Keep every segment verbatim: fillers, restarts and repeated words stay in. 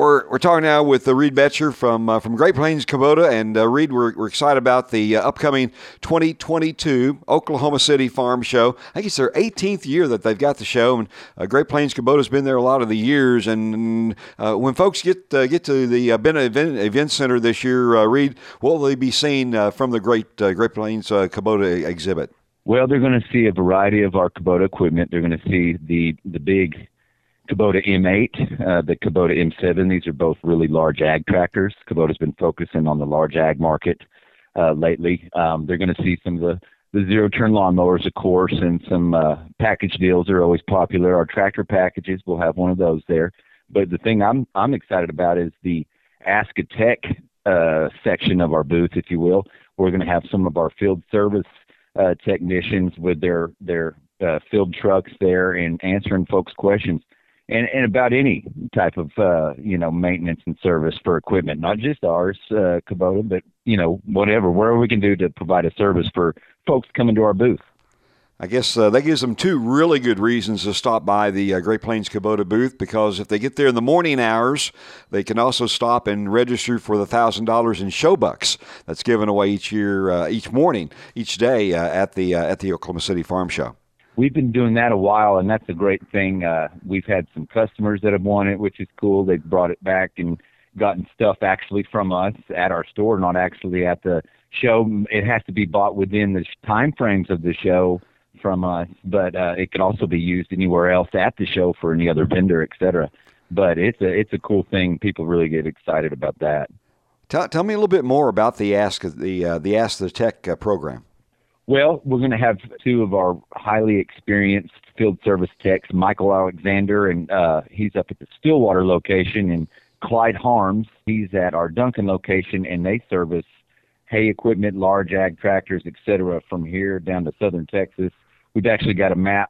We're we're talking now with uh, Reed Betcher from uh, from Great Plains Kubota, and uh, Reed, we're we're excited about the uh, upcoming twenty twenty-two Oklahoma City Farm Show. I think it's their eighteenth year that they've got the show, and uh, Great Plains Kubota's been there a lot of the years. And uh, when folks get uh, get to the uh, Bennett event, event Center this year, uh, Reed, what will they be seeing uh, from the Great uh, Great Plains uh, Kubota exhibit? Well, they're going to see a variety of our Kubota equipment. They're going to see the the big Kubota M eight, uh, the Kubota M seven. These are both really large ag tractors. Kubota's been focusing on the large ag market uh, lately. Um, they're going to see some of the, the zero-turn lawnmowers, of course, and some uh, package deals are always popular. Our tractor packages, we'll have one of those there. But the thing I'm I'm excited about is the Ask a Tech uh, section of our booth, if you will. We're going to have some of our field service uh, technicians with their, their uh, field trucks there and answering folks' questions. And, and about any type of, uh, you know, maintenance and service for equipment, not just ours, uh, Kubota, but, you know, whatever, whatever we can do to provide a service for folks coming to our booth. I guess uh, that gives them two really good reasons to stop by the uh, Great Plains Kubota booth, because if they get there in the morning hours, they can also stop and register for the one thousand dollars in show bucks that's given away each year, uh, each morning, each day uh, at the uh, at the Oklahoma City Farm Show. We've been doing that a while, and that's a great thing. Uh, we've had some customers that have won it, which is cool. They've brought it back and gotten stuff actually from us at our store, not actually at the show. It has to be bought within the time frames of the show from us, but uh, it can also be used anywhere else at the show for any other vendor, et cetera. But it's a it's a cool thing. People really get excited about that. Tell, tell me a little bit more about the Ask the uh, the Ask the Tech uh, program. Well, we're going to have two of our highly experienced field service techs, Michael Alexander, and uh, he's up at the Stillwater location, and Clyde Harms, he's at our Duncan location, and they service hay equipment, large ag tractors, et cetera, from here down to southern Texas. We've actually got a map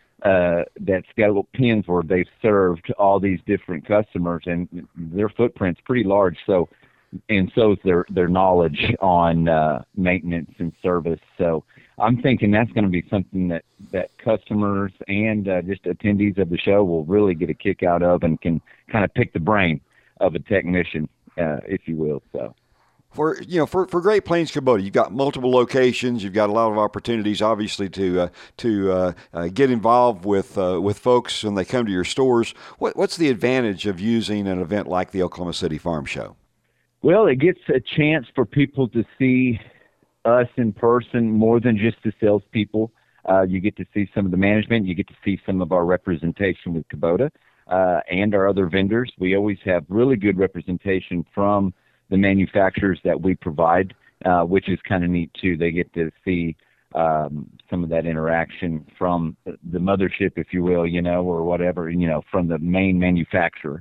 uh, that's got little pins where they've served all these different customers, and their footprint's pretty large, so and so is their, their knowledge on uh, maintenance and service. So I'm thinking that's going to be something that, that customers and uh, just attendees of the show will really get a kick out of and can kind of pick the brain of a technician, uh, if you will. So for you know for, for Great Plains Kubota, you've got multiple locations. You've got a lot of opportunities, obviously, to uh, to uh, uh, get involved with uh, with folks when they come to your stores. What, what's the advantage of using an event like the Oklahoma City Farm Show? Well, it gets a chance for people to see us in person more than just the salespeople. Uh, you get to see some of the management. You get to see some of our representation with Kubota uh, and our other vendors. We always have really good representation from the manufacturers that we provide, uh, which is kind of neat, too. They get to see um, some of that interaction from the mothership, if you will, you know, or whatever, you know, from the main manufacturer.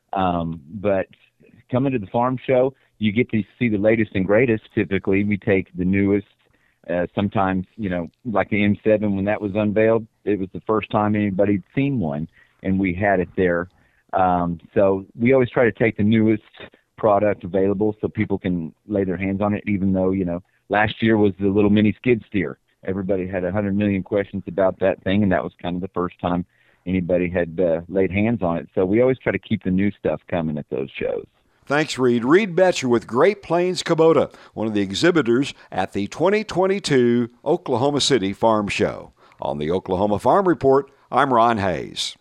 Um, but coming to the farm show, you get to see the latest and greatest. Typically, we take the newest. Uh, sometimes, you know, like the M seven, when that was unveiled, it was the first time anybody'd seen one, and we had it there. Um, so we always try to take the newest product available so people can lay their hands on it, even though, you know, last year was the little mini skid steer. Everybody had one hundred million questions about that thing, and that was kind of the first time anybody had uh, laid hands on it. So we always try to keep the new stuff coming at those shows. Thanks, Reed. Reed Betcher with Great Plains Kubota, one of the exhibitors at the twenty twenty-two Oklahoma City Farm Show. On the Oklahoma Farm Report, I'm Ron Hayes.